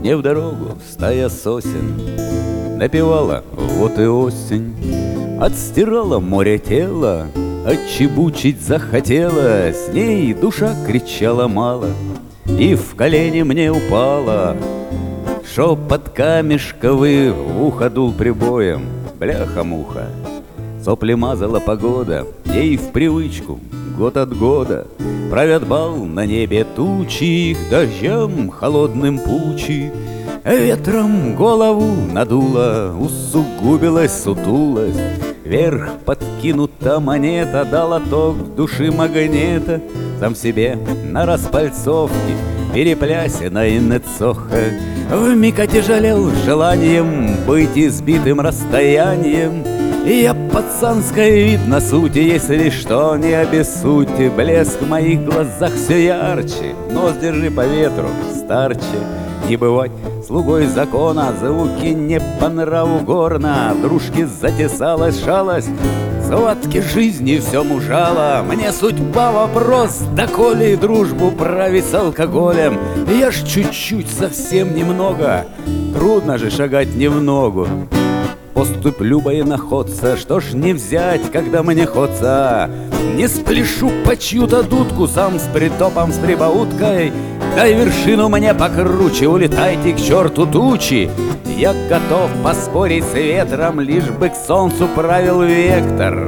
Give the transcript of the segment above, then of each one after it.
Мне в дорогу стая сосен напевала: вот и осень. Отстирала море тело, отчебучить захотела, с ней душа кричала мало, и в колени мне упала. Шепот камешковый в ухо дул прибоем, бляха-муха. Сопли мазала погода, ей в привычку год от года. Правят бал на небе тучи, их дождем холодным пучи. Ветром голову надуло, усугубилась, сутулась. Вверх подкинута монета, дала ток души магнета. Сам себе на распальцовке переплясина инецоха. Вмиг отяжелел желанием быть избитым расстоянием. И я пацанская видно сути, если что, не обессудьте. Блеск в моих глазах все ярче, нос держи по ветру, старче. Не бывать слугой закона, звуки не по нраву горна. Дружки затесалась шалость, схватки жизни все мужала. Мне судьба вопрос, доколе дружбу править с алкоголем. Я ж чуть-чуть, совсем немного, трудно же шагать не в ногу. Поступь любой находца, что ж не взять, когда мне ходца. Не спляшу по чью-то дудку, сам с притопом, с прибауткой. Дай вершину мне покруче, улетайте к черту тучи. Я готов поспорить с ветром, лишь бы к солнцу правил вектор.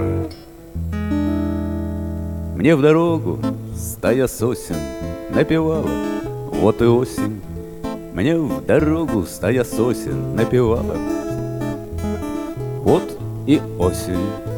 Мне в дорогу стая сосен напевала: вот и осень. Мне в дорогу стая сосен напевала: вот и осень.